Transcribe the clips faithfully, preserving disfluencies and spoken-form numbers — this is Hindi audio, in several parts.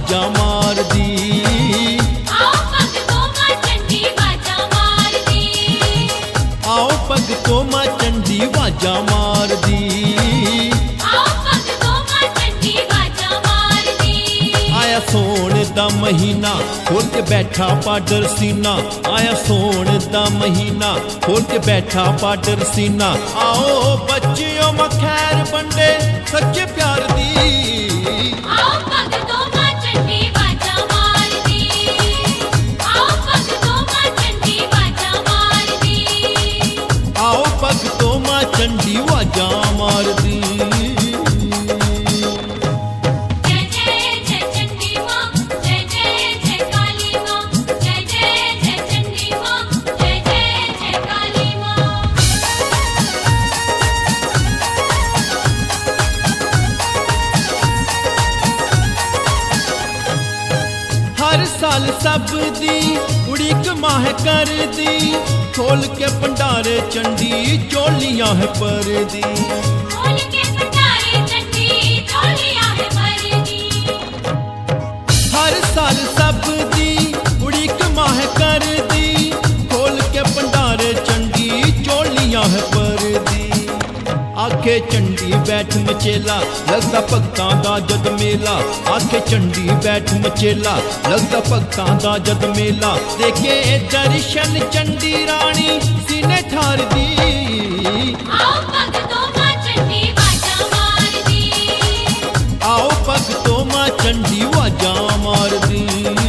वाजा मार दी। आओ भगतों मां चंडी वाजा मार दी। आओ भगतों मां चंडी वाजा मार दी। आओ भगतों मां चंडी वाजा मार दी। आया सोन दा महीना खोल के बैठा पाडर सीना। आया सोन दा महीना खोल के बैठा पाडर सीना। आओ बच्चियों में खैर बंडे सच्चे प्यार दी। आओ भगतों मां चंडी वाजा मार दी। आओ भगतों मां चंडी वाजा मार दी। आओ भगतों मां चंडी वाजा मार दी। जय जय जय चंडी मां, जय जय जय काली मां, जय जय जय चंडी मां, जय जय जय काली मां। हर साल सब दी उड़ीक माह कर दी। खोल के भंडारे चंडी चोलियां है पर दी। खोल के भंडारे चंडी चोलियां है भर दी। हर साल सब दी उड़ीक माह कर दी। खोल के भंडारे चंडी चोलियां है पर दी। आखे चंडी बैठ मचेला लगदा भगतां दा जद मेला। आखे चंडी बैठ मचेला लगदा भगतां दा जद मेला। देखे दर्शन चंडी रानी सीने ठार दी। आओ भगतों मां चंडी वाजा मार दी। आओ भगतों मां चंडी वाजा मार दी।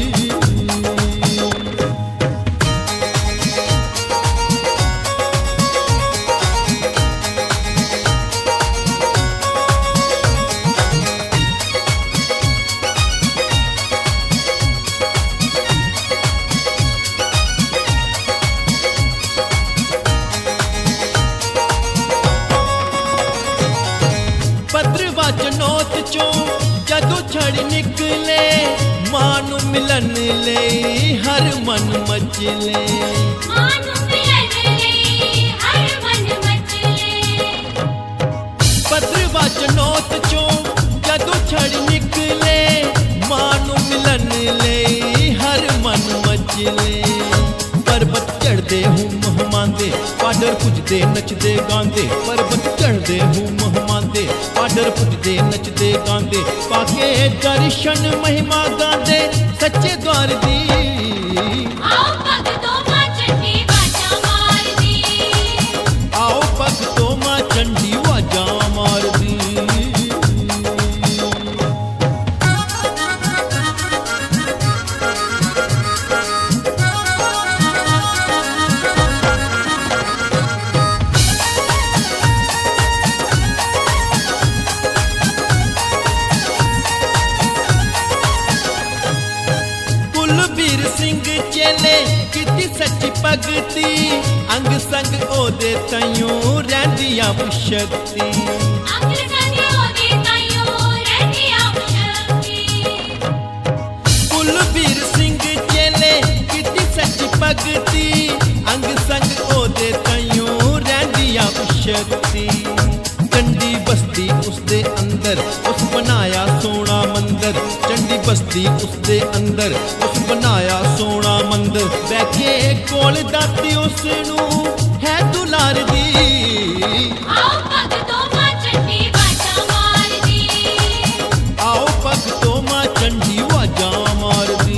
भद्रवा चनौत चो जदों छड़ निकले। मां नू मिलन ले हर मन मचले। मां नू मिलन ले हर मन मचले। भद्रवा चनौत चो जदों छड़ निकले। मां नू मिलन ले हर मन मचले। पर्वत चढ़दे हूँ महमांदे पाडर पुजदे नचदे गांदे। पर्वत चढ़दे हूँ महमांदे पाडर पुजदे नचदे गांदे। पाके दर्शन महिमा गांदे सच्चे द्वार दी। आओ भगतों मां चंडी वाजा मार दी। आओ भगतों मां चंडी वाजा मार दी। कुलबीर सिंह चेले किती सच्ची भगती। अंग संग ओदे तइयों रहिंदियां शक्ति। अंग संग ओदे ताईयों रहिंदियां शक्ति। कुलबीर सिंह चेले किती सच्ची भगती। अंग संग ओदे तइयों रहिंदियां शक्ति। चंडी बस्ती उसदे अंदर उस बनाया सोना मंदिर। चंडी बस्ती उसदे अंदर उस बनाया सोना मंदिर। बैठे कोल दाती उसनू है दुलार दी। आओ भगतों मां चंडी वाजा मार दी। आओ भगतों मां चंडी वाजा मार दी।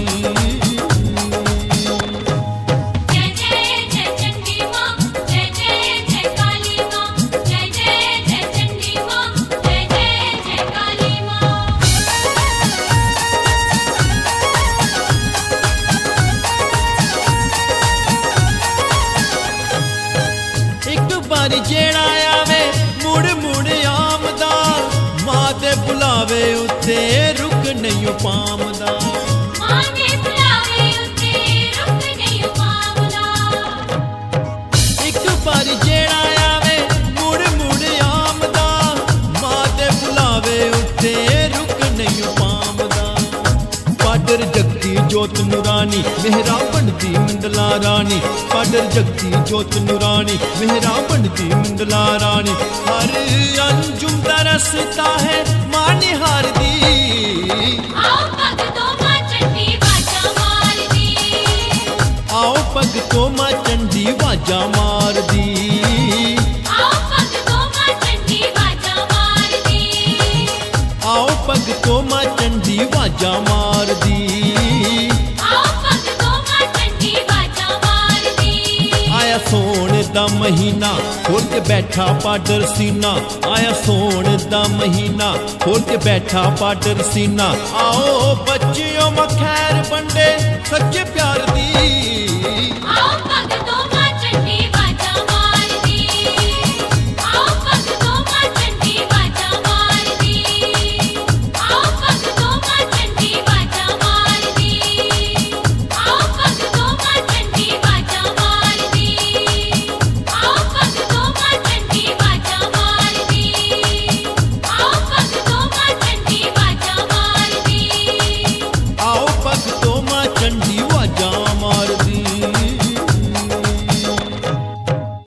जय जय जय चंडी मां, जय जय जय काली मां, जय जय जय चंडी मां, जय जय जय काली मां। एक बारी जेड़ा आवे मुड़ मुड़ आमदा। मां दे बुलावे उत्ते रुक नहीं पामदा। मां दे बुलावे उत्ते रुक नहीं पावदा। एक बारी जेड़ा आवे मुड़ मुड़ आमदा। मां दे बुलावे उत्ते रुक नहीं पामदा। पाडर जगती जोत नूरानी मेहरा बनदी मंडला रानी। पाडर जगती जोत नूरानी मेहरा बनदी मंडला रानी। हर अंजुम दा रसता है मां निहार दी। आओ भगतों भगतों मां चंडी वाजा मारदी आओ भगतों मां चंडी वाजा मारदी आओ भगतों मां चंडी वाजा मारदी आओ भगतों मां चंडी वाजा मारदी आया सोन दा महीना खोल के बैठा पाडर सीना आया सोन दा महीना खोल के बैठा पाडर सीना आओ बच्चियों में खैर बंडे सच्चे प्यार दी